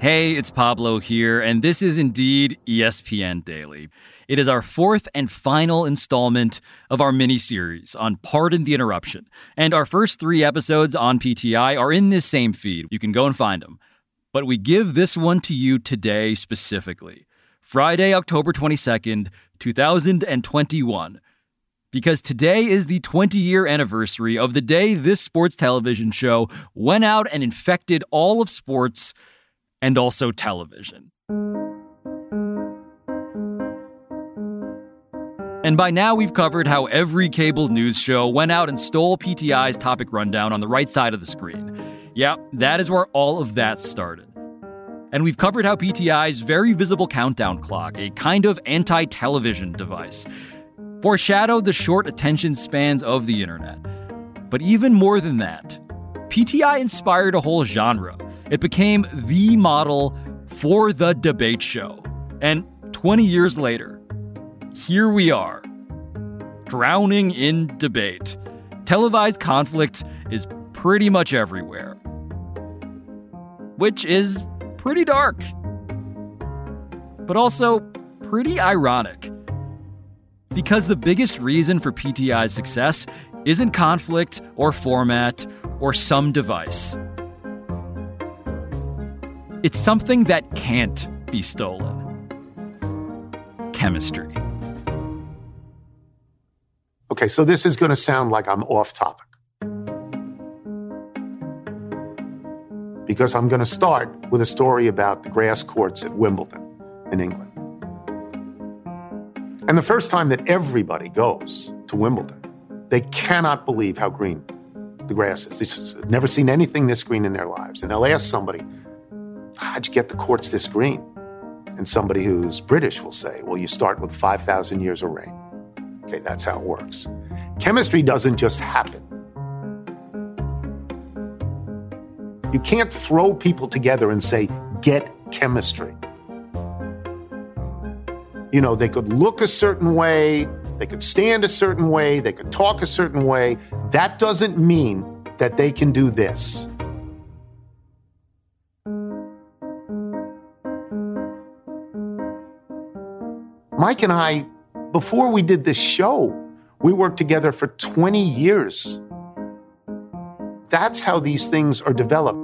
Hey, it's Pablo here, and this is indeed ESPN Daily. It is our fourth and final installment of our mini-series on Pardon the Interruption, and our first 3 episodes on PTI are in this same feed. You can go and find them. But we give this one to you today specifically, Friday, October 22nd, 2021, because today is the 20-year anniversary of the day this sports television show went out and infected all of sports and also television. And by now we've covered how every cable news show went out and stole PTI's topic rundown on the right side of the screen. Yeah, that is where all of that started. And we've covered how PTI's very visible countdown clock, a kind of anti-television device, foreshadowed the short attention spans of the internet. But even more than that, PTI inspired a whole genre. It became the model for the debate show. And 20 years later, here we are, drowning in debate. Televised conflict is pretty much everywhere, which is pretty dark, but also pretty ironic. Because the biggest reason for PTI's success isn't conflict or format or some device. It's something that can't be stolen. Chemistry. Okay, so this is going to sound like I'm off topic, because I'm going to start with a story about the grass courts at Wimbledon in England. And the first time that everybody goes to Wimbledon, they cannot believe how green the grass is. They've never seen anything this green in their lives. And they'll ask somebody, how'd you get the courts this green? And somebody who's British will say, well, you start with 5,000 years of rain. Okay, that's how it works. Chemistry doesn't just happen. You can't throw people together and say, get chemistry. You know, they could look a certain way, they could stand a certain way, they could talk a certain way. That doesn't mean that they can do this. Mike and I, before we did this show, we worked together for 20 years. That's how these things are developed.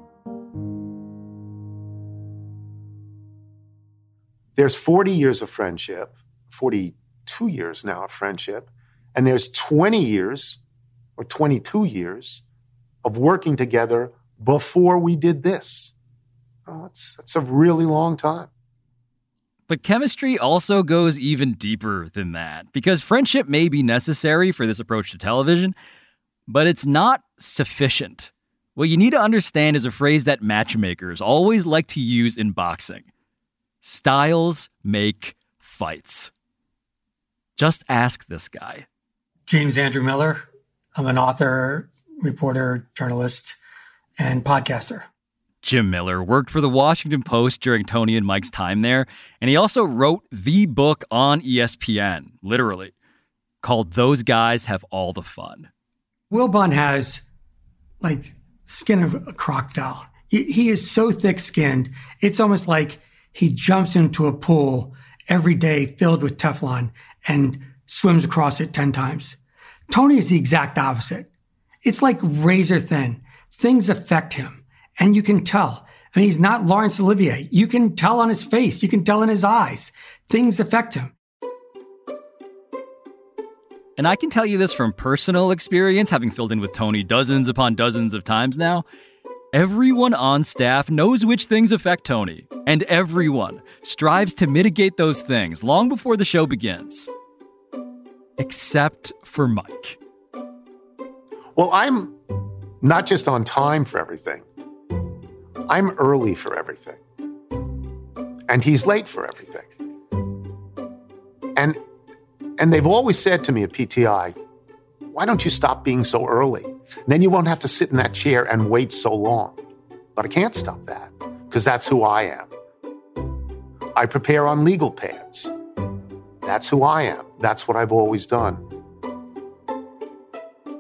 There's 40 years of friendship, 42 years now of friendship, and there's 20 years or 22 years of working together before we did this. Oh, that's a really long time. But chemistry also goes even deeper than that, because friendship may be necessary for this approach to television, but it's not sufficient. What you need to understand is a phrase that matchmakers always like to use in boxing. Styles make fights. Just ask this guy. James Andrew Miller. I'm an author, reporter, journalist, and podcaster. Jim Miller worked for the Washington Post during Tony and Mike's time there, and he also wrote the book on ESPN, literally, called Those Guys Have All the Fun. Wilbon has, like, skin of a crocodile. He is so thick-skinned, it's almost like he jumps into a pool every day filled with Teflon and swims across it 10 times. Tony is the exact opposite. It's like razor thin. Things affect him. And you can tell. I mean, he's not Laurence Olivier. You can tell on his face. You can tell in his eyes. Things affect him. And I can tell you this from personal experience, having filled in with Tony dozens upon dozens of times now. Everyone on staff knows which things affect Tony, and everyone strives to mitigate those things long before the show begins. Except for Mike. Well, I'm not just on time for everything. I'm early for everything. And he's late for everything. And they've always said to me at PTI, why don't you stop being so early? Then you won't have to sit in that chair and wait so long. But I can't stop that, because that's who I am. I prepare on legal pads. That's who I am. That's what I've always done.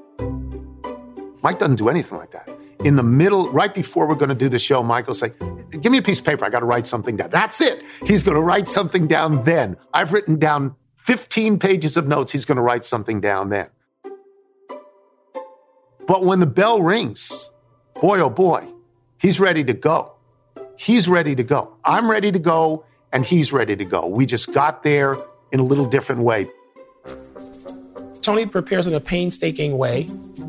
Mike doesn't do anything like that. In the middle, right before we're going to do the show, Mike will say, give me a piece of paper. I got to write something down. That's it. He's going to write something down then. I've written down 15 pages of notes. He's going to write something down then. But when the bell rings, boy, oh boy, he's ready to go. He's ready to go. I'm ready to go, and he's ready to go. We just got there in a little different way. Tony prepares in a painstaking way.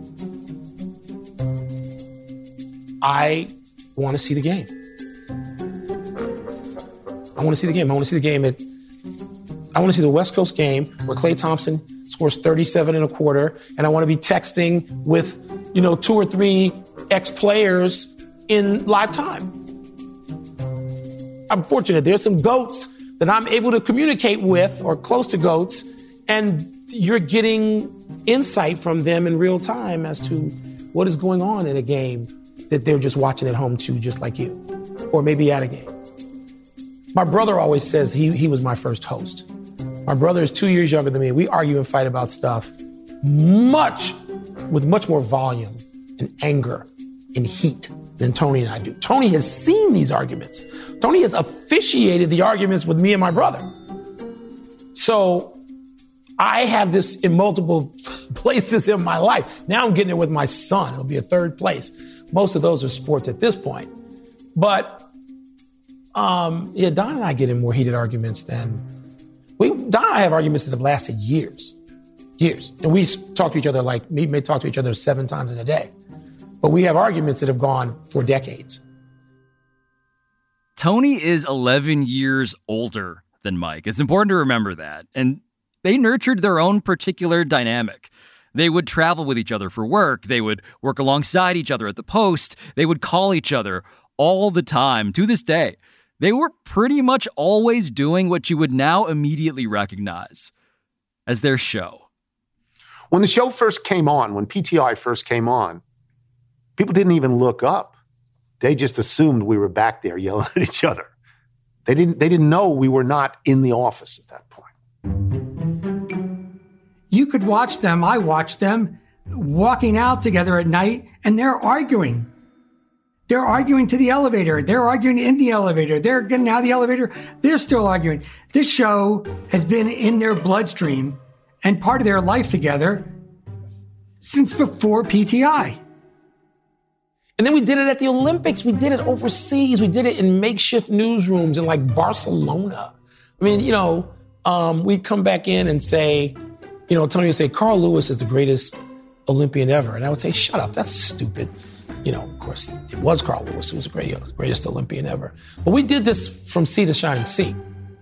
I want to see the game. I want to see the game. I want to see the game I want to see the West Coast game where Klay Thompson scores 37 and a quarter, and I want to be texting with, 2 or 3 ex-players in live time. I'm fortunate. There's some GOATs that I'm able to communicate with or close to GOATs, and you're getting insight from them in real time as to what is going on in a game that they're just watching at home too, just like you, or maybe at a game. My brother always says he was my first host. My brother is 2 years younger than me. We argue and fight about stuff with much more volume and anger and heat than Tony and I do. Tony has seen these arguments. Tony has officiated the arguments with me and my brother. So I have this in multiple places in my life. Now I'm getting it with my son. It'll be a third place. Most of those are sports at this point. But Don and I get in more heated arguments than Don and I have arguments that have lasted years. And we talk to each other we may talk to each other 7 times in a day. But we have arguments that have gone for decades. Tony is 11 years older than Mike. It's important to remember that. And they nurtured their own particular dynamic. They would travel with each other for work. They would work alongside each other at the Post. They would call each other all the time. To this day, they were pretty much always doing what you would now immediately recognize as their show. When the show first came on, when PTI first came on, people didn't even look up. They just assumed we were back there yelling at each other. They didn't know we were not in the office at that point. You could watch them, I watched them, walking out together at night, and they're arguing. They're arguing to the elevator. They're arguing in the elevator. They're getting out of the elevator. They're still arguing. This show has been in their bloodstream and part of their life together since before PTI. And then we did it at the Olympics. We did it overseas. We did it in makeshift newsrooms in Barcelona. I mean, we'd come back in and say, Tony would say, Carl Lewis is the greatest Olympian ever. And I would say, shut up, that's stupid. Of course, it was Carl Lewis who was the greatest Olympian ever. But we did this from sea to shining sea.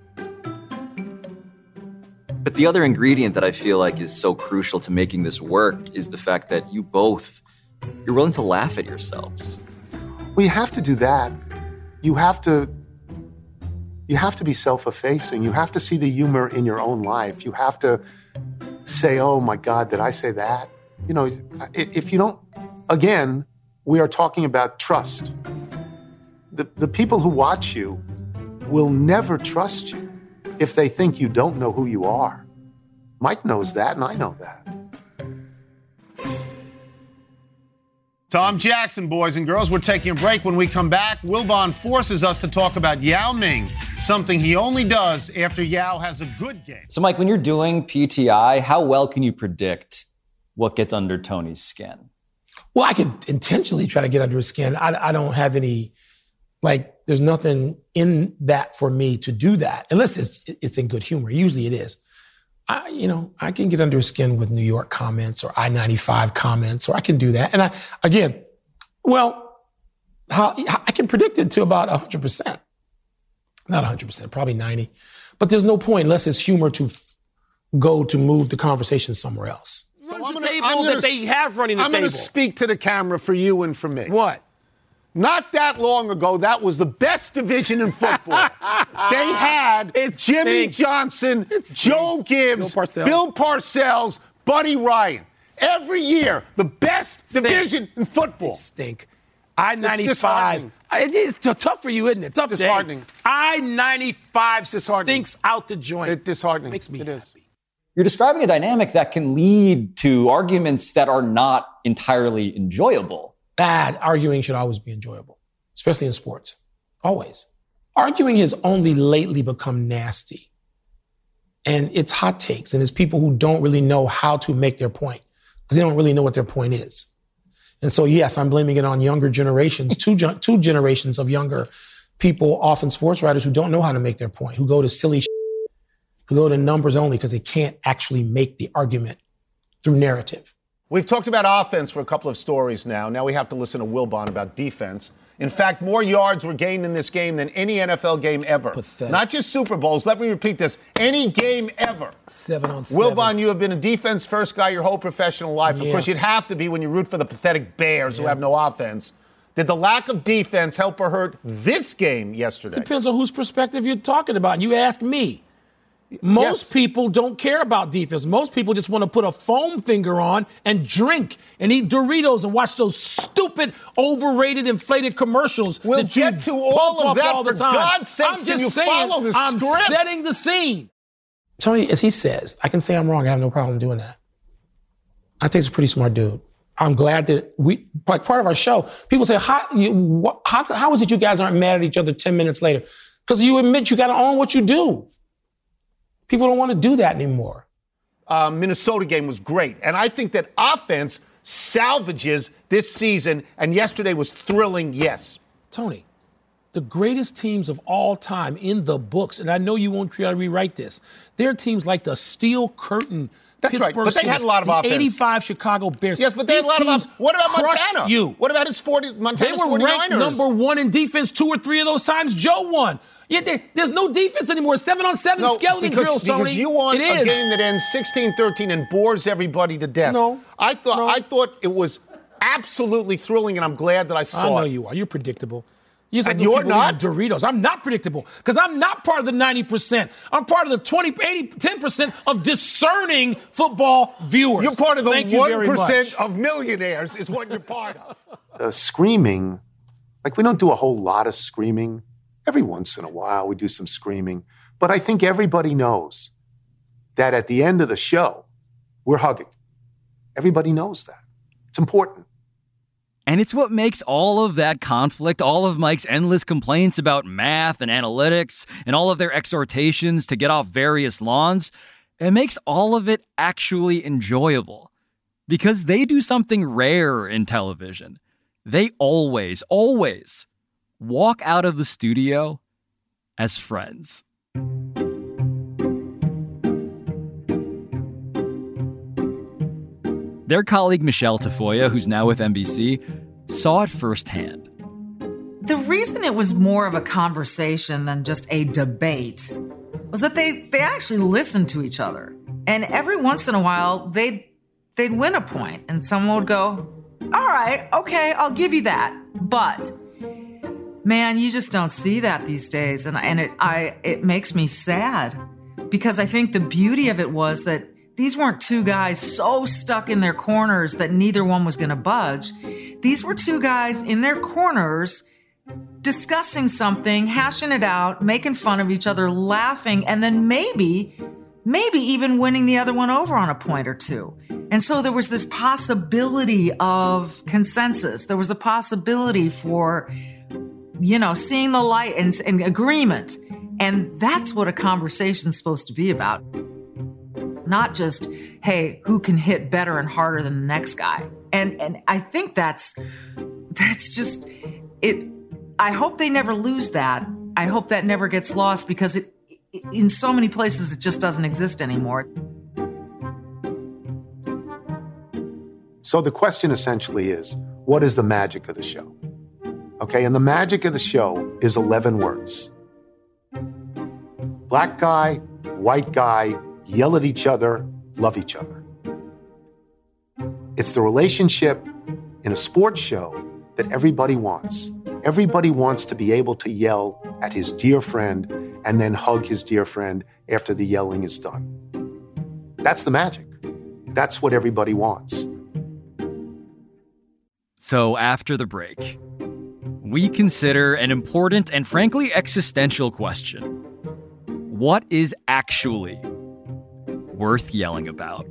But the other ingredient that I feel like is so crucial to making this work is the fact that you're willing to laugh at yourselves. Well, you have to do that. You have to be self-effacing. You have to see the humor in your own life. You have to say, oh my God, did I say that? If you don't, again, we are talking about trust. The people who watch you will never trust you if they think you don't know who you are. Mike knows that, and I know that. Tom Jackson, boys and girls. We're taking a break. When we come back, Wilbon forces us to talk about Yao Ming, something he only does after Yao has a good game. So, Mike, when you're doing PTI, how well can you predict what gets under Tony's skin? Well, I could intentionally try to get under his skin. I don't have any, there's nothing in that for me to do that, unless it's in good humor. Usually it is. I can get under his skin with New York comments or I-95 comments, or I can do that. And I can predict it to about 100%. Not 100%, probably 90. But there's no point unless it's humor to move the conversation somewhere else. So I'm going to speak to the camera for you and for me. What? Not that long ago, that was the best division in football. They had Jimmy Johnson, Joe Gibbs, Bill Parcells, Buddy Ryan. Every year, the best division in football. Stink. I-95. It's tough for you, isn't it? Tough. It's disheartening. I-95 stinks out the joint. It's disheartening. Makes me happy. You're describing a dynamic that can lead to arguments that are not entirely enjoyable. Arguing should always be enjoyable, especially in sports. Always. Arguing has only lately become nasty. And it's hot takes, and it's people who don't really know how to make their point because they don't really know what their point is. And so, yes, I'm blaming it on younger generations, two generations of younger people, often sports writers, who don't know how to make their point, who go to silly shit, who go to numbers only because they can't actually make the argument through narrative. We've talked about offense for a couple of stories now. Now we have to listen to Wilbon about defense. In fact, more yards were gained in this game than any NFL game ever. Pathetic. Not just Super Bowls. Let me repeat this. Any game ever. 7-on-7. Wilbon, you have been a defense-first guy your whole professional life. Yeah. Of course, you'd have to be when you root for the pathetic Bears who have no offense. Did the lack of defense help or hurt this game yesterday? Depends on whose perspective you're talking about. You ask me. Most people don't care about defense. Most people just want to put a foam finger on and drink and eat Doritos and watch those stupid, overrated, inflated commercials. We'll that get to all of that, all the for time. God's sakes, I'm just you saying, follow the I'm script. setting the scene. Tony, as he says, I can say I'm wrong. I have no problem doing that. I think he's a pretty smart dude. I'm glad that like part of our show, people say, how is it you guys aren't mad at each other 10 minutes later? Because you admit you got to own what you do. People don't want to do that anymore. Minnesota game was great. And I think that offense salvages this season. And yesterday was thrilling, yes. Tony, the greatest teams of all time in the books, and I know you won't try to rewrite this, they're teams like the Steel Curtain. That's Pittsburgh right, but they had a lot of offense. 85 Chicago Bears. Yes, but they had a lot of offense. What about Montana? You. What about his Montana's 49ers? They were ranked number one in defense 2 or 3 of those times. Joe won. Yeah, there's no defense anymore. 7-on-7 skeleton drills, Tony. Because you want a game that ends 16-13 and bores everybody to death. No. I thought it was absolutely thrilling, and I'm glad that I saw it. I know you are. You're predictable. And you're not? Doritos. I'm not predictable because I'm not part of the 90%. I'm part of the 10% of discerning football viewers. You're part of the 1% of millionaires is what you're part of. Screaming, like we don't do a whole lot of screaming. Every once in a while we do some screaming. But I think everybody knows that at the end of the show, we're hugging. Everybody knows that. It's important. And it's what makes all of that conflict, all of Mike's endless complaints about math and analytics, and all of their exhortations to get off various lawns, it makes all of it actually enjoyable. Because they do something rare in television. They always walk out of the studio as friends. Their colleague Michelle Tafoya, who's now with NBC, saw it firsthand. The reason it was more of a conversation than just a debate was that they actually listened to each other. And every once in a while, they'd win a point, and someone would go, all right, okay, I'll give you that. But, man, you just don't see that these days. And it makes me sad because I think the beauty of it was that these weren't two guys so stuck in their corners that neither one was going to budge. These were two guys in their corners discussing something, hashing it out, making fun of each other, laughing, and then maybe even winning the other one over on a point or two. And so there was this possibility of consensus. There was a possibility for, seeing the light and agreement. And that's what a conversation's supposed to be about. Not just, hey, who can hit better and harder than the next guy? And I think that's just it. I hope they never lose that. I hope that never gets lost because it in so many places it just doesn't exist anymore. So the question essentially is, what is the magic of the show? Okay, and the magic of the show is 11 words. Black guy, white guy, yell at each other, love each other. It's the relationship in a sports show that everybody wants. Everybody wants to be able to yell at his dear friend and then hug his dear friend after the yelling is done. That's the magic. That's what everybody wants. So after the break, we consider an important and frankly existential question. What is actually worth yelling about?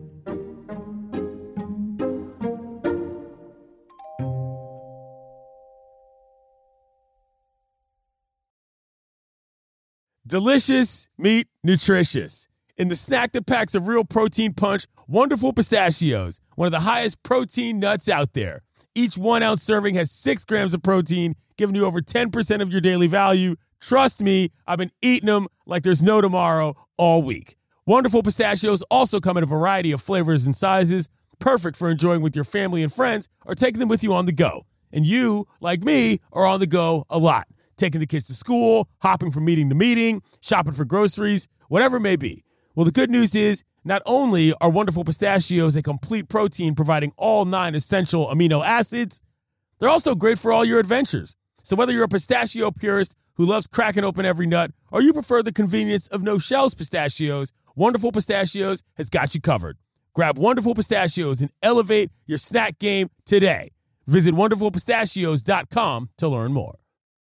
Delicious, meat, nutritious. In the snack that packs a real protein punch, Wonderful Pistachios, one of the highest protein nuts out there. Each 1 ounce serving has 6 grams of protein, giving you over 10% of your daily value. Trust me, I've been eating them like there's no tomorrow all week. Wonderful Pistachios also come in a variety of flavors and sizes, perfect for enjoying with your family and friends or taking them with you on the go. And you, like me, are on the go a lot. Taking the kids to school, hopping from meeting to meeting, shopping for groceries, whatever it may be. Well, the good news is not only are Wonderful Pistachios a complete protein providing all 9 essential amino acids, they're also great for all your adventures. So whether you're a pistachio purist who loves cracking open every nut or you prefer the convenience of no-shells pistachios, Wonderful Pistachios has got you covered. Grab Wonderful Pistachios and elevate your snack game today. Visit WonderfulPistachios.com to learn more.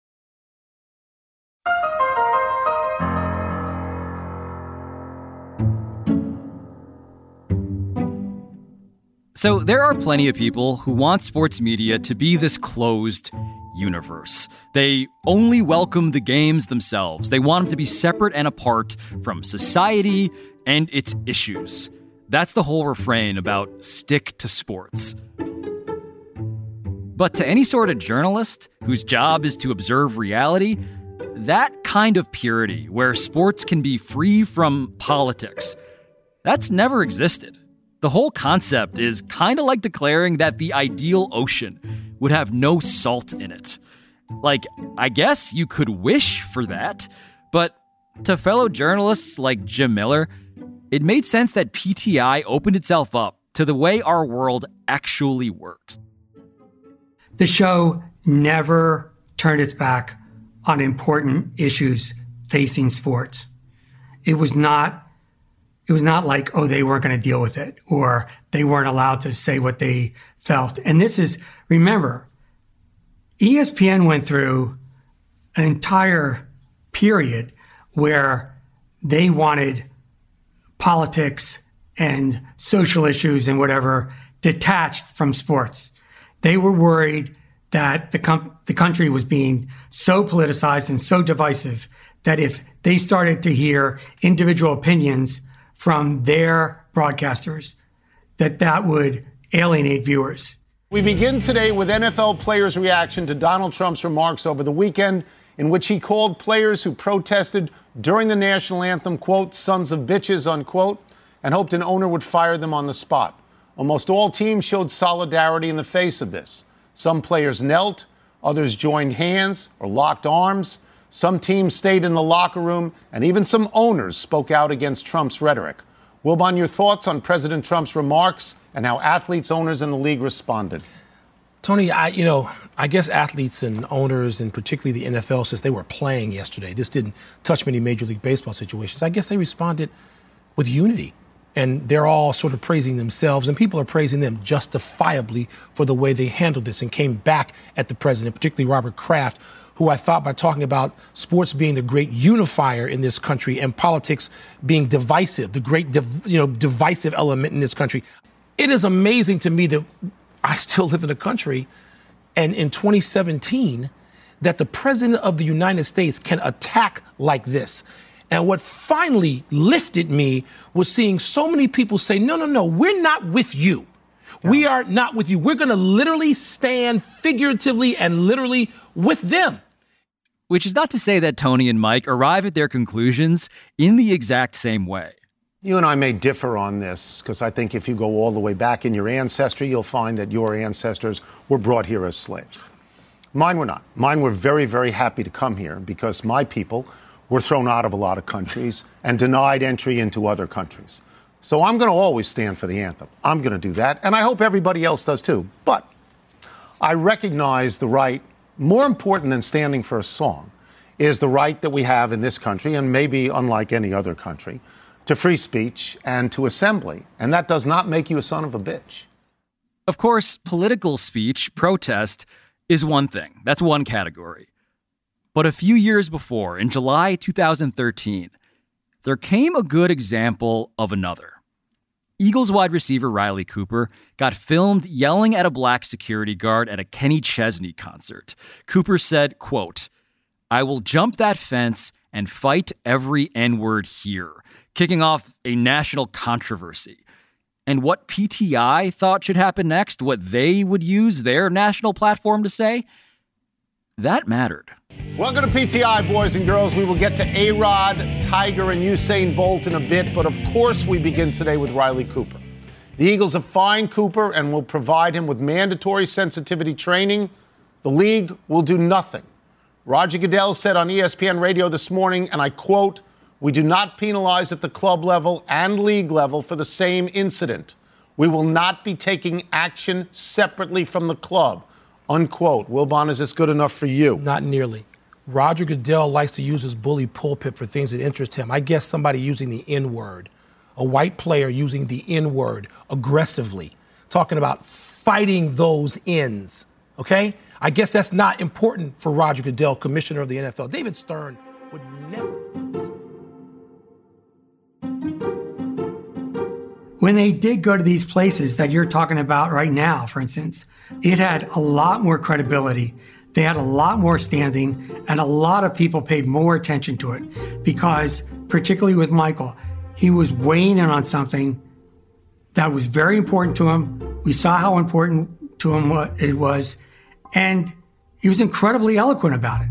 So there are plenty of people who want sports media to be this closed universe. They only welcome the games themselves. They want them to be separate and apart from society and its issues. That's the whole refrain about stick to sports. But to any sort of journalist whose job is to observe reality, that kind of purity where sports can be free from politics, that's never existed. The whole concept is kind of like declaring that the ideal ocean would have no salt in it. Like, I guess you could wish for that, but to fellow journalists like Jim Miller, it made sense that PTI opened itself up to the way our world actually works. The show never turned its back on important issues facing sports. It was not like, oh, they weren't going to deal with it or they weren't allowed to say what they felt. And this is, remember, ESPN went through an entire period where they wanted politics and social issues and whatever detached from sports. They were worried that the country was being so politicized and so divisive that if they started to hear individual opinions from their broadcasters, that would alienate viewers. We begin today with NFL players' reaction to Donald Trump's remarks over the weekend, in which he called players who protested during the national anthem, quote, sons of bitches, unquote, and hoped an owner would fire them on the spot. Almost all teams showed solidarity in the face of this. Some players knelt, others joined hands or locked arms. Some teams stayed in the locker room, and even some owners spoke out against Trump's rhetoric. Wilbon, your thoughts on President Trump's remarks and how athletes, owners, and the league responded? Tony, I guess athletes and owners, and particularly the NFL, since they were playing yesterday, this didn't touch many Major League Baseball situations. I guess they responded with unity. And they're all sort of praising themselves, and people are praising them justifiably for the way they handled this and came back at the president, particularly Robert Kraft, who I thought, by talking about sports being the great unifier in this country and politics being divisive, the great divisive element in this country. It is amazing to me that I still live in a country, and in 2017, that the president of the United States can attack like this. And what finally lifted me was seeing so many people say, no, we're not with you. Yeah. We are not with you. We're going to literally stand figuratively and literally with them. Which is not to say that Tony and Mike arrive at their conclusions in the exact same way. You and I may differ on this, because I think if you go all the way back in your ancestry, you'll find that your ancestors were brought here as slaves. Mine were not. Mine were very, very happy to come here because my people were thrown out of a lot of countries and denied entry into other countries. So I'm going to always stand for the anthem. I'm going to do that, and I hope everybody else does too. But I recognize the right, more important than standing for a song, is the right that we have in this country, and maybe unlike any other country, to free speech and to assembly. And that does not make you a son of a bitch. Of course, political speech, protest, is one thing. That's one category. But a few years before, in July 2013, there came a good example of another. Eagles wide receiver Riley Cooper got filmed yelling at a black security guard at a Kenny Chesney concert. Cooper said, quote, "I will jump that fence and fight every N-word here, kicking off a national controversy. And what PTI thought should happen next, what they would use their national platform to say, that mattered. Welcome to PTI, boys and girls. We will get to A-Rod, Tiger, and Usain Bolt in a bit, but of course we begin today with Riley Cooper. The Eagles have fined Cooper and will provide him with mandatory sensitivity training. The league will do nothing. Roger Goodell said on ESPN Radio this morning, and I quote, "We do not penalize at the club level and league level for the same incident. We will not be taking action separately from the club," unquote. Wilbon, is this good enough for you? Not nearly. Roger Goodell likes to use his bully pulpit for things that interest him. I guess somebody using the N-word, a white player using the N-word aggressively, talking about fighting those ends, okay? I guess that's not important for Roger Goodell, commissioner of the NFL. David Stern would never. When they did go to these places that you're talking about right now, for instance, it had a lot more credibility. They had a lot more standing, and a lot of people paid more attention to it because, particularly with Michael, he was weighing in on something that was very important to him. We saw how important to him it was, and he was incredibly eloquent about it.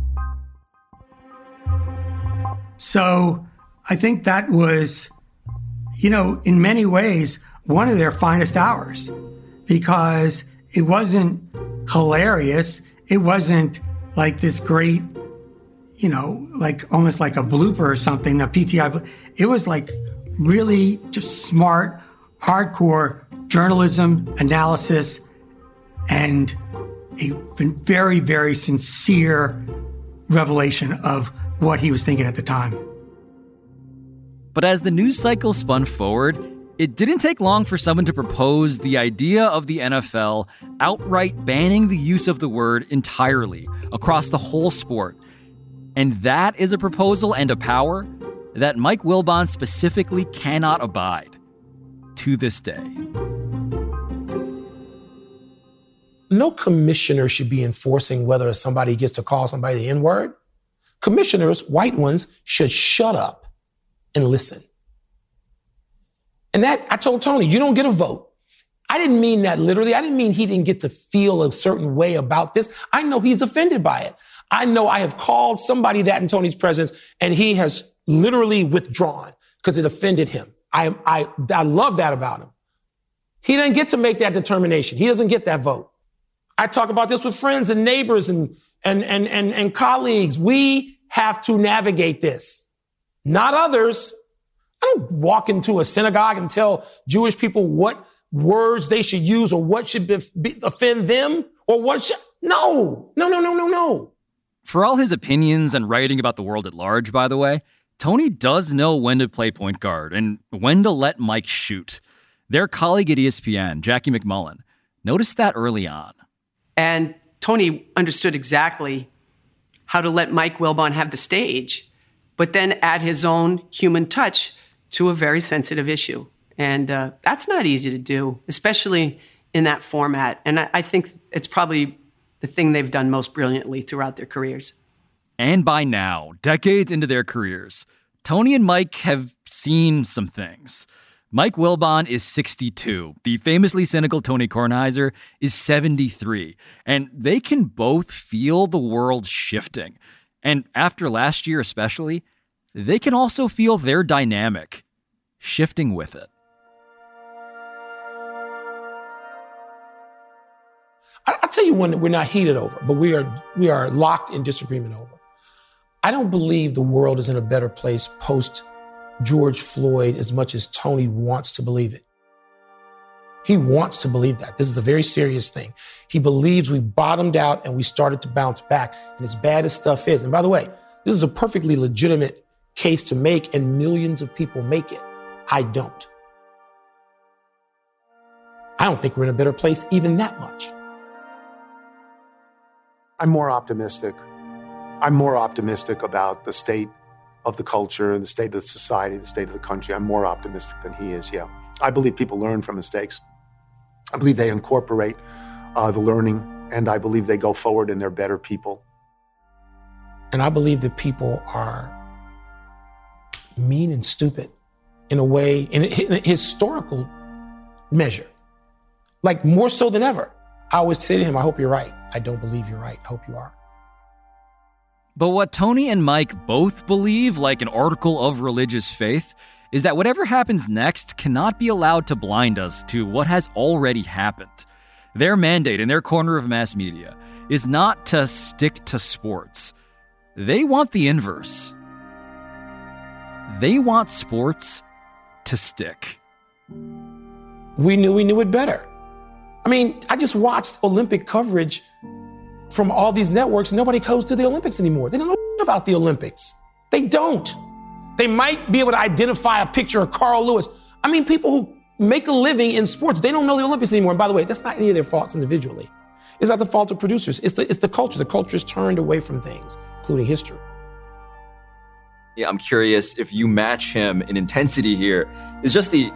So I think that was, in many ways, one of their finest hours because it wasn't hilarious. It wasn't like this great, like almost like a blooper or something, a PTI. It was like really just smart, hardcore journalism, analysis, and a very, very sincere revelation of what he was thinking at the time. But as the news cycle spun forward, it didn't take long for someone to propose the idea of the NFL outright banning the use of the word entirely across the whole sport. And that is a proposal and a power that Mike Wilbon specifically cannot abide to this day. No commissioner should be enforcing whether somebody gets to call somebody the N-word. Commissioners, white ones, should shut up and listen. And that, I told Tony, you don't get a vote. I didn't mean that literally. I didn't mean he didn't get to feel a certain way about this. I know he's offended by it. I know I have called somebody that in Tony's presence, and he has literally withdrawn because it offended him. I love that about him. He didn't get to make that determination. He doesn't get that vote. I talk about this with friends and neighbors and colleagues. We have to navigate this, not others. I don't walk into a synagogue and tell Jewish people what words they should use or what should offend them or what should. No. For all his opinions and writing about the world at large, by the way, Tony does know when to play point guard and when to let Mike shoot. Their colleague at ESPN, Jackie McMullen, noticed that early on. And Tony understood exactly how to let Mike Wilbon have the stage, but then add his own human touch to a very sensitive issue. And that's not easy to do, especially in that format. And I think it's probably the thing they've done most brilliantly throughout their careers. And by now, decades into their careers, Tony and Mike have seen some things. Mike Wilbon is 62. The famously cynical Tony Kornheiser is 73. And they can both feel the world shifting. And after last year especially, they can also feel their dynamic shifting with it. I'll tell you when we're not heated over, but we are locked in disagreement over. I don't believe the world is in a better place post George Floyd as much as Tony wants to believe it. He wants to believe that. This is a very serious thing. He believes we bottomed out and we started to bounce back. And as bad as stuff is, and by the way, this is a perfectly legitimate case to make and millions of people make it. I don't. I don't think we're in a better place even that much. I'm more optimistic. I'm more optimistic about the state of the culture, the state of the society, the state of the country. I'm more optimistic than he is, yeah. I believe people learn from mistakes. I believe they incorporate the learning, and I believe they go forward and they're better people. And I believe that people are mean and stupid in a way, in a historical measure, like more so than ever. I always say to him, I hope you're right. I don't believe you're right. I hope you are. But what Tony and Mike both believe, like an article of religious faith, is that whatever happens next cannot be allowed to blind us to what has already happened. Their mandate in their corner of mass media is not to stick to sports. They want the inverse. They want sports to stick. We knew it better. I mean, I just watched Olympic coverage from all these networks. Nobody goes to the Olympics anymore. They don't know about the Olympics. They don't. They might be able to identify a picture of Carl Lewis. I mean, people who make a living in sports, they don't know the Olympics anymore. And by the way, that's not any of their faults individually. It's not the fault of producers. It's the culture. The culture is turned away from things, including history. Yeah, I'm curious if you match him in intensity here. Is just the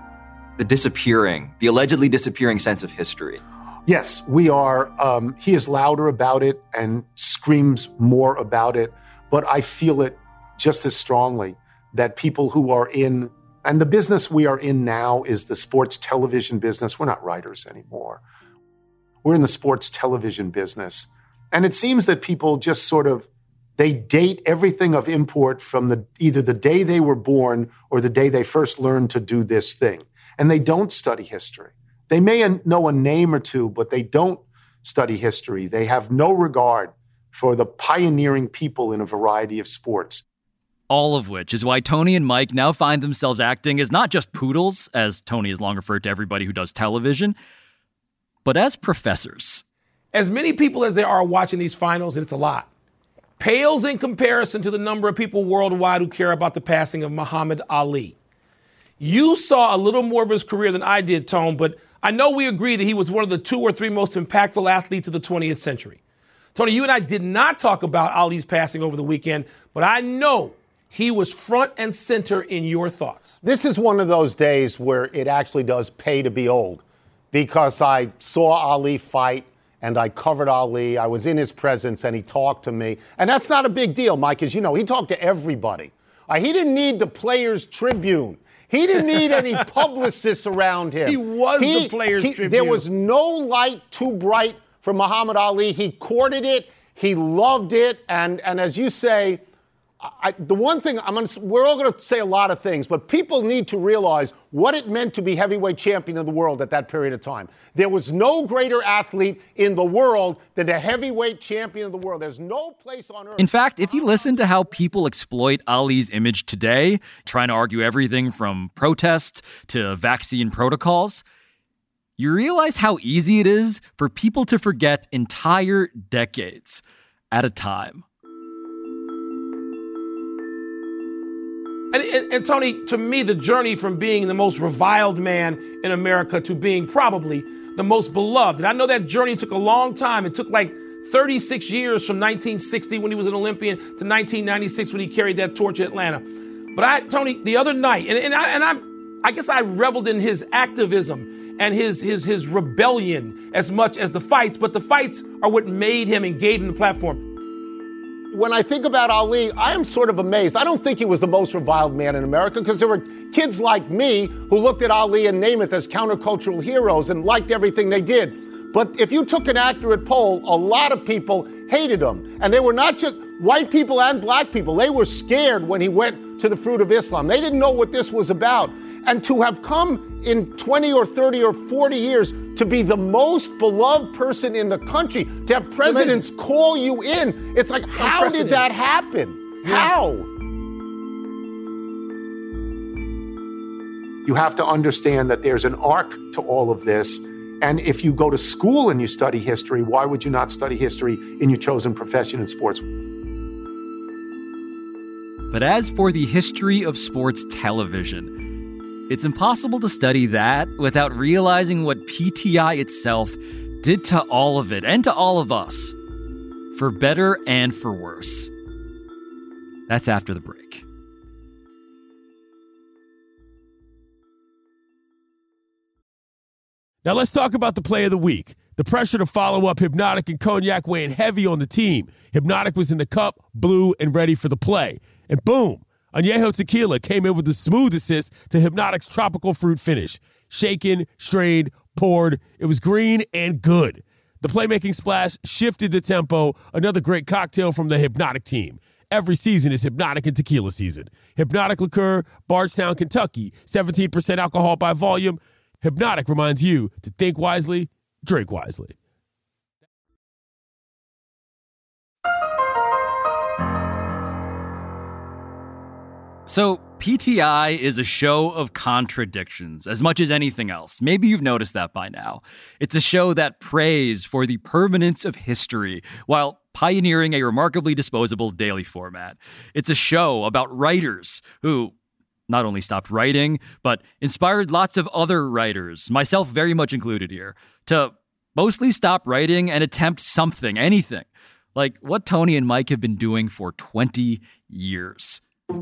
allegedly disappearing sense of history. Yes, we are. He is louder about it and screams more about it, but I feel it just as strongly that people who are in, and the business we are in now is the sports television business. We're not writers anymore. We're in the sports television business. And it seems that people just sort of, they date everything of import from either the day they were born or the day they first learned to do this thing. And they don't study history. They may know a name or two, but they don't study history. They have no regard for the pioneering people in a variety of sports. All of which is why Tony and Mike now find themselves acting as not just poodles, as Tony has long referred to everybody who does television, but as professors. As many people as there are watching these finals, and it's a lot, pales in comparison to the number of people worldwide who care about the passing of Muhammad Ali. You saw a little more of his career than I did, Tone, but I know we agree that he was one of the 2 or 3 most impactful athletes of the 20th century. Tony, you and I did not talk about Ali's passing over the weekend, but I know he was front and center in your thoughts. This is one of those days where it actually does pay to be old, because I saw Ali fight and I covered Ali. I was in his presence and he talked to me. And that's not a big deal, Mike, as you know. He talked to everybody. He didn't need the Players Tribune. He didn't need any publicists around him. He was the Players Tribune. There was no light too bright for Muhammad Ali. He courted it. He loved it. And as you say, the one thing, we're all going to say a lot of things, but people need to realize what it meant to be heavyweight champion of the world at that period of time. There was no greater athlete in the world than the heavyweight champion of the world. There's no place on earth. In fact, if you listen to how people exploit Ali's image today, trying to argue everything from protest to vaccine protocols, you realize how easy it is for people to forget entire decades at a time. And Tony, to me, the journey from being the most reviled man in America to being probably the most beloved. And I know that journey took a long time. It took like 36 years from 1960 when he was an Olympian to 1996 when he carried that torch in Atlanta. But Tony, the other night, I guess I reveled in his activism and his rebellion as much as the fights. But the fights are what made him and gave him the platform. When I think about Ali, I am sort of amazed. I don't think he was the most reviled man in America, because there were kids like me who looked at Ali and Namath as countercultural heroes and liked everything they did. But if you took an accurate poll, a lot of people hated him. And they were not just white people and black people. They were scared when he went to the Fruit of Islam. They didn't know what this was about. And to have come in 20 or 30 or 40 years to be the most beloved person in the country, to have presidents call you in, it's like, how did that happen? Yeah. How? You have to understand that there's an arc to all of this. And if you go to school and you study history, why would you not study history in your chosen profession in sports? But as for the history of sports television, it's impossible to study that without realizing what PTI itself did to all of it and to all of us, for better and for worse. That's after the break. Now let's talk about the play of the week. The pressure to follow up Hypnotic and Cognac weighing heavy on the team. Hypnotic was in the cup, blue, and ready for the play. And boom, Añejo Tequila came in with the smooth assist to Hypnotic's tropical fruit finish. Shaken, strained, poured. It was green and good. The playmaking splash shifted the tempo. Another great cocktail from the Hypnotic team. Every season is Hypnotic and Tequila season. Hypnotic Liqueur, Bardstown, Kentucky. 17% alcohol by volume. Hypnotic reminds you to think wisely, drink wisely. So, PTI is a show of contradictions as much as anything else. Maybe you've noticed that by now. It's a show that prays for the permanence of history while pioneering a remarkably disposable daily format. It's a show about writers who not only stopped writing, but inspired lots of other writers, myself very much included here, to mostly stop writing and attempt something, anything, like what Tony and Mike have been doing for 20 years.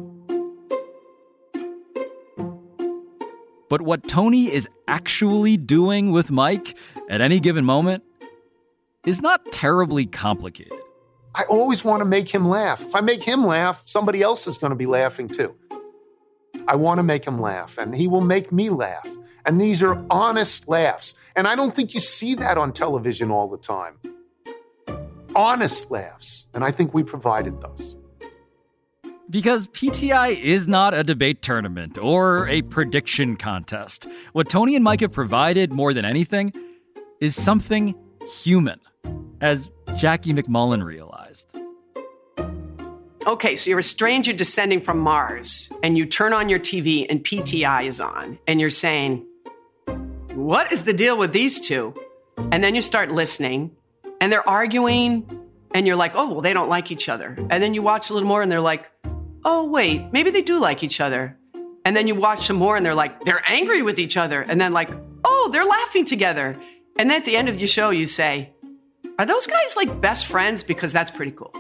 But what Tony is actually doing with Mike at any given moment is not terribly complicated. I always want to make him laugh. If I make him laugh, somebody else is going to be laughing too. I want to make him laugh, and he will make me laugh. And these are honest laughs. And I don't think you see that on television all the time. Honest laughs. And I think we provided those. Because PTI is not a debate tournament or a prediction contest. What Tony and Mike have provided more than anything is something human, as Jackie McMullen realized. Okay, so you're a stranger descending from Mars, and you turn on your TV and PTI is on, and you're saying, what is the deal with these two? And then you start listening, and they're arguing, and you're like, oh, well, they don't like each other. And then you watch a little more, and they're like, oh, wait, maybe they do like each other. And then you watch some more, and they're like, they're angry with each other. And then like, oh, they're laughing together. And then at the end of your show, you say, are those guys like best friends? Because that's pretty cool.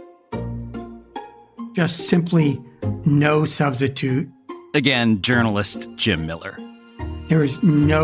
Just simply no substitute. Again, journalist Jim Miller. There is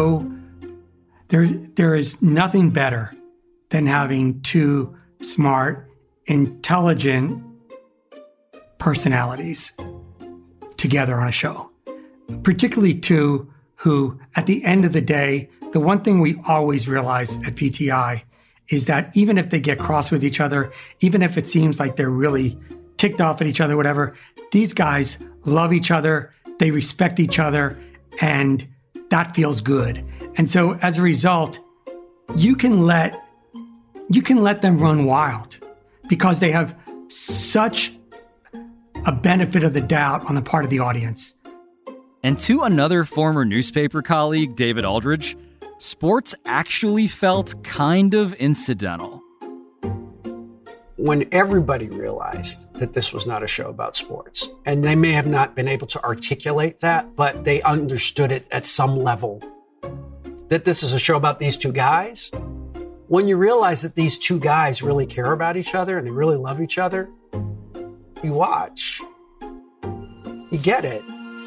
nothing better than having two smart, intelligent personalities together on a show. Particularly two who, at the end of the day, the one thing we always realize at PTI is that even if they get cross with each other, even if it seems like they're really ticked off at each other, whatever, these guys love each other, they respect each other, and that feels good. And so as a result, you can let them run wild because they have such a benefit of the doubt on the part of the audience. And to another former newspaper colleague, David Aldridge, sports actually felt kind of incidental. When everybody realized that this was not a show about sports, and they may have not been able to articulate that, but they understood it at some level, that this is a show about these two guys. When you realize that these two guys really care about each other and they really love each other, you watch. You get it.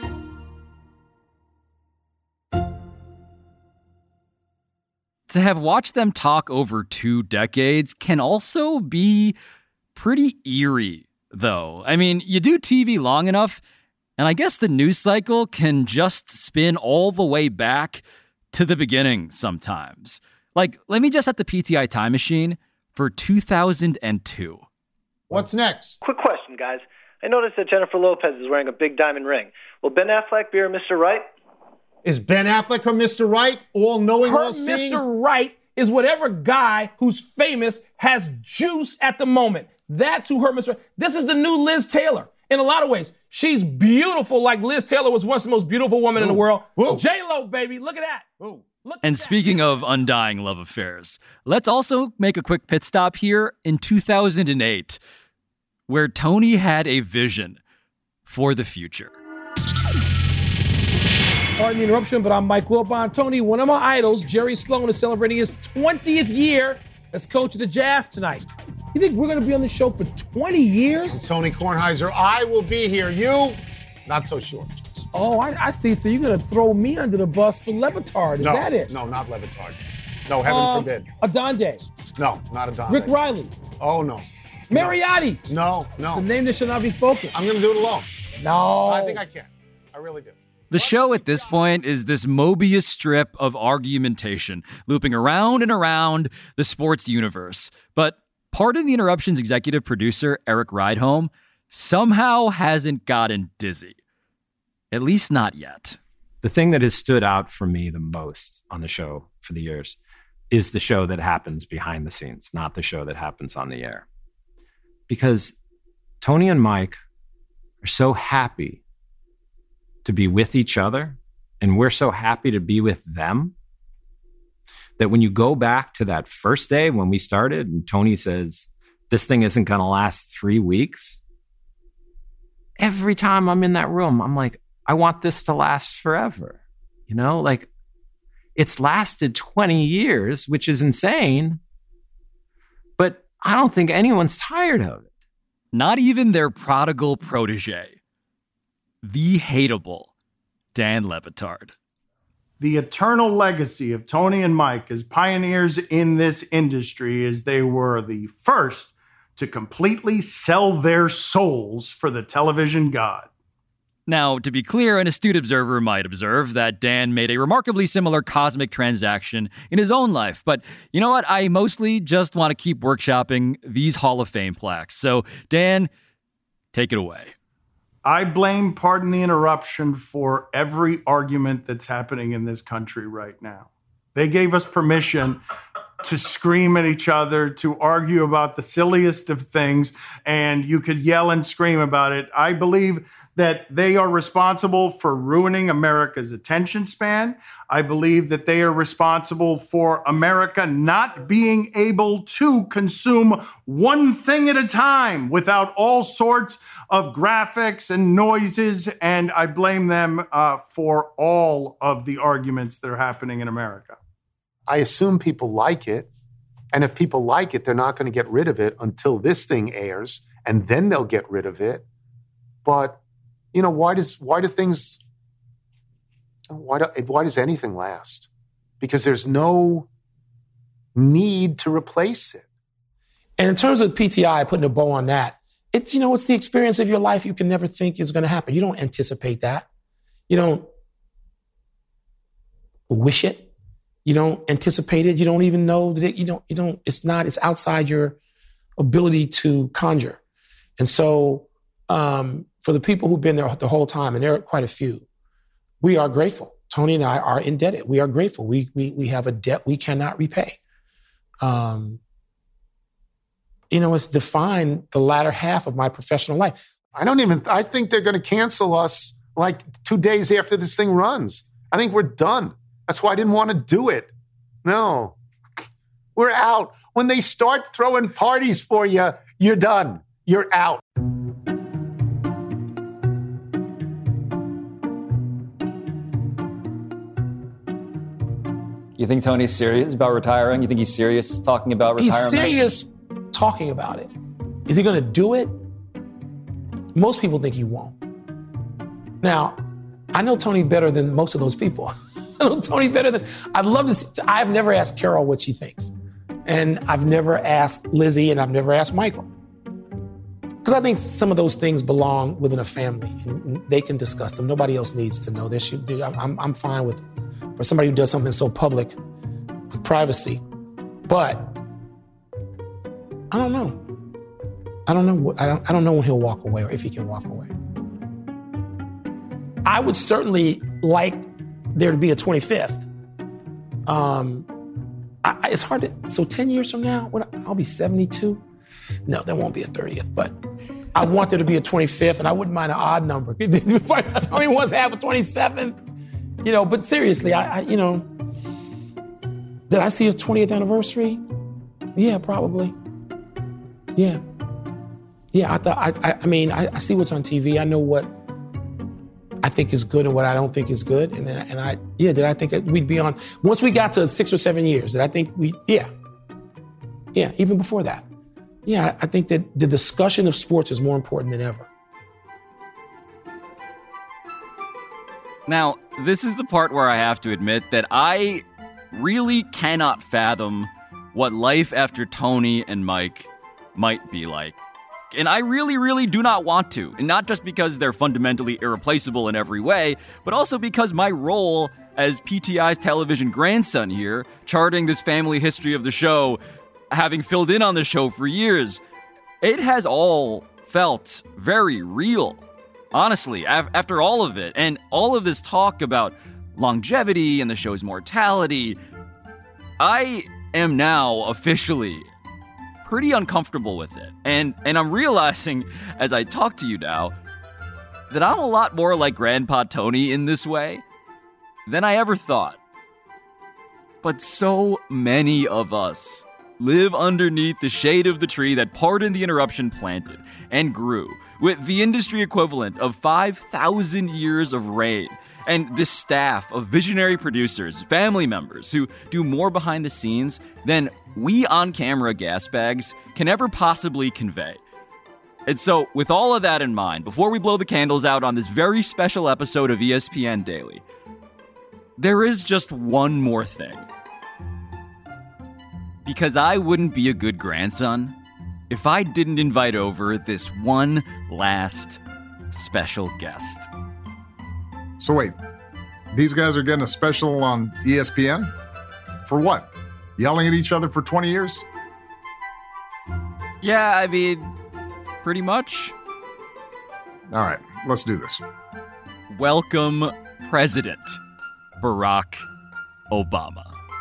To have watched them talk over 2 decades can also be pretty eerie, though. I mean, you do TV long enough, and I guess the news cycle can just spin all the way back to the beginning sometimes. Like, let me just set the PTI time machine for 2002. What's next? Quick question, guys. I noticed that Jennifer Lopez is wearing a big diamond ring. Will Ben Affleck be her Mr. Right? Is Ben Affleck her Mr. Right? All-knowing, her all-seeing? Mr. Right is whatever guy who's famous has juice at the moment. That's who her Mr. Right. This is the new Liz Taylor. In a lot of ways, she's beautiful like Liz Taylor was once the most beautiful woman in the world. J-Lo, baby, look at that. And speaking of undying love affairs, let's also make a quick pit stop here in 2008, where Tony had a vision for the future. Pardon the interruption, but I'm Mike Wilbon. Tony, one of my idols, Jerry Sloan, is celebrating his 20th year as coach of the Jazz tonight. You think we're going to be on the show for 20 years? Tony Kornheiser, I will be here. You, not so sure. Oh, I see. So you're going to throw me under the bus for Le Batard. Is that it? No, not Le Batard. No, heaven forbid. Adonde. No, not Adonde. Rick Riley. Oh, no. Mariotti. No. The name that should not be spoken. I'm going to do it alone. No. I think I can. I really do. The show at this point is this Mobius strip of argumentation, looping around and around the sports universe. But Pardon the Interruption's executive producer, Eric Rydholm, somehow hasn't gotten dizzy. At least not yet. The thing that has stood out for me the most on the show for the years is the show that happens behind the scenes, not the show that happens on the air. Because Tony and Mike are so happy to be with each other, and we're so happy to be with them, that when you go back to that first day when we started and Tony says, this thing isn't going to last 3 weeks, every time I'm in that room, I'm like, I want this to last forever. You know, like it's lasted 20 years, which is insane, but I don't think anyone's tired of it. Not even their prodigal protege, the hateable Dan Le Batard. The eternal legacy of Tony and Mike as pioneers in this industry is they were the first to completely sell their souls for the television god. Now, to be clear, an astute observer might observe that Dan made a remarkably similar cosmic transaction in his own life. But you know what? I mostly just want to keep workshopping these Hall of Fame plaques. So, Dan, take it away. I blame Pardon the Interruption for every argument that's happening in this country right now. They gave us permission to scream at each other, to argue about the silliest of things, and you could yell and scream about it. I believe that they are responsible for ruining America's attention span. I believe that they are responsible for America not being able to consume one thing at a time without all sorts of graphics and noises, and I blame them for all of the arguments that are happening in America. I assume people like it, and if people like it, they're not going to get rid of it until this thing airs, and then they'll get rid of it. But you know, why does anything last? Because there's no need to replace it. And in terms of PTI, putting a bow on that, it's the experience of your life you can never think is going to happen. You don't anticipate that. You don't wish it. You don't anticipate it. You don't even know that it's outside your ability to conjure. And so, for the people who've been there the whole time, and there are quite a few, we are grateful. Tony and I are indebted. We are grateful. We have a debt we cannot repay. It's defined the latter half of my professional life. I think they're going to cancel us like 2 days after this thing runs. I think we're done. That's why I didn't want to do it. No, we're out. When they start throwing parties for you, you're done. You're out. You think Tony's serious about retiring? You think he's serious talking about retirement? He's serious talking about it. Is he going to do it? Most people think he won't. Now, I know Tony better than most of those people. I know Tony better than... I've never asked Carol what she thinks. And I've never asked Lizzie, and I've never asked Michael. Because I think some of those things belong within a family, and they can discuss them. Nobody else needs to know this. I'm fine with... for somebody who does something so public with privacy. But I don't know. I don't know when he'll walk away or if he can walk away. I would certainly like there to be a 25th. It's hard to, so 10 years from now, I'll be 72. No, there won't be a 30th, but I want there to be a 25th, and I wouldn't mind an odd number. Somebody wants to have a 27th. But seriously, did I see his 20th anniversary? Yeah, probably. Yeah. Yeah, I see what's on TV. I know what I think is good and what I don't think is good. Did I think we'd be on, once we got to 6 or 7 years, did I think yeah, even before that. Yeah, I think that the discussion of sports is more important than ever. Now, this is the part where I have to admit that I really cannot fathom what life after Tony and Mike might be like. And I really, really do not want to. And not just because they're fundamentally irreplaceable in every way, but also because my role as PTI's television grandson here, charting this family history of the show, having filled in on the show for years, it has all felt very real. Honestly, after all of it, and all of this talk about longevity and the show's mortality, I am now officially pretty uncomfortable with it. And I'm realizing, as I talk to you now, that I'm a lot more like Grandpa Tony in this way than I ever thought. But so many of us live underneath the shade of the tree that Pardon the Interruption planted and grew, with the industry equivalent of 5,000 years of reign, and this staff of visionary producers, family members who do more behind the scenes than we on-camera gasbags can ever possibly convey. And so, with all of that in mind, before we blow the candles out on this very special episode of ESPN Daily, there is just one more thing. Because I wouldn't be a good grandson if I didn't invite over this one last special guest. So wait, these guys are getting a special on ESPN? For what? Yelling at each other for 20 years? Yeah, I mean, pretty much. All right, let's do this. Welcome, President Barack Obama.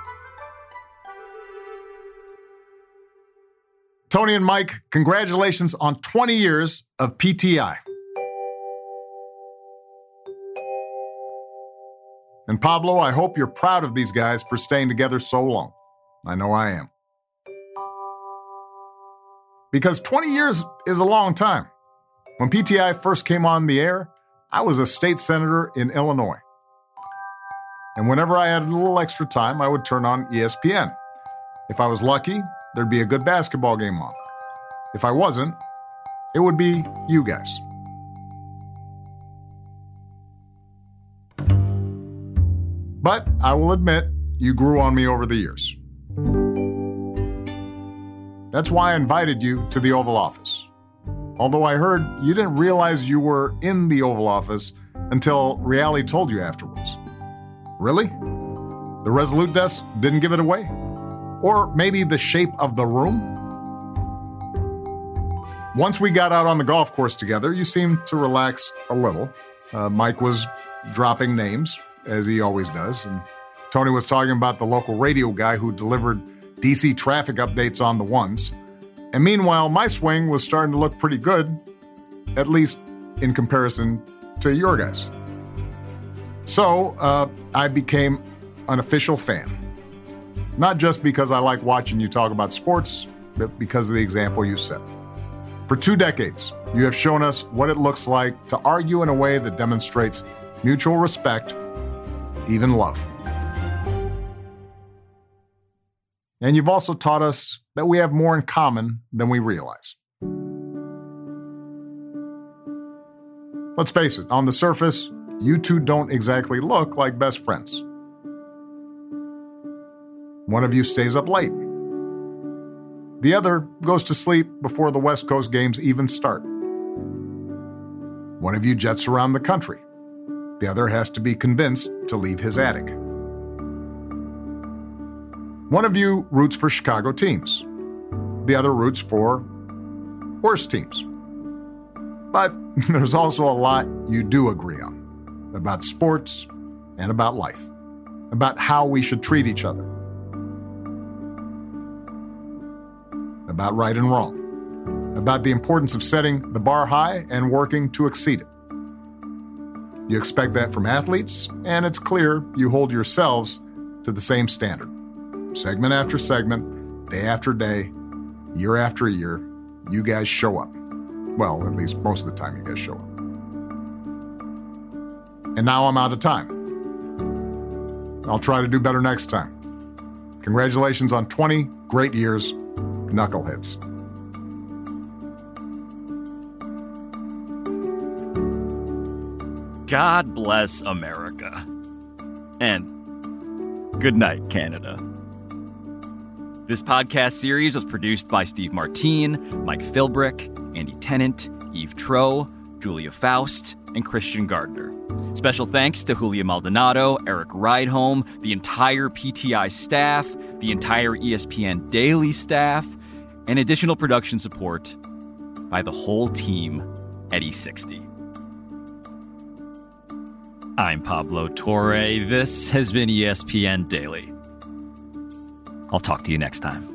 Tony and Mike, congratulations on 20 years of PTI. And Pablo, I hope you're proud of these guys for staying together so long. I know I am. Because 20 years is a long time. When PTI first came on the air, I was a state senator in Illinois. And whenever I had a little extra time, I would turn on ESPN. If I was lucky, there'd be a good basketball game on. If I wasn't, it would be you guys. But I will admit, you grew on me over the years. That's why I invited you to the Oval Office. Although I heard you didn't realize you were in the Oval Office until Reali told you afterwards. Really? The Resolute desk didn't give it away? Or maybe the shape of the room? Once we got out on the golf course together, you seemed to relax a little. Mike was dropping names, as he always does, and Tony was talking about the local radio guy who delivered DC traffic updates on the ones. And meanwhile, my swing was starting to look pretty good, at least in comparison to your guys. So I became an official fan. Not just because I like watching you talk about sports, but because of the example you set. For 2 decades, you have shown us what it looks like to argue in a way that demonstrates mutual respect, even love. And you've also taught us that we have more in common than we realize. Let's face it, on the surface, you two don't exactly look like best friends. One of you stays up late. The other goes to sleep before the West Coast games even start. One of you jets around the country. The other has to be convinced to leave his attic. One of you roots for Chicago teams. The other roots for worse teams. But there's also a lot you do agree on about sports and about life, about how we should treat each other, about right and wrong, about the importance of setting the bar high and working to exceed it. You expect that from athletes, and it's clear you hold yourselves to the same standard. Segment after segment, day after day, year after year, you guys show up. Well, at least most of the time you guys show up. And now I'm out of time. I'll try to do better next time. Congratulations on 20 great years, knuckleheads. God bless America. And good night, Canada. This podcast series was produced by Steve Martine, Mike Philbrick, Andy Tennant, Eve Troe, Julia Faust, and Christian Gardner. Special thanks to Julia Maldonado, Eric Rydholm, the entire PTI staff, the entire ESPN Daily staff, and additional production support by the whole team at E60. I'm Pablo Torre. This has been ESPN Daily. I'll talk to you next time.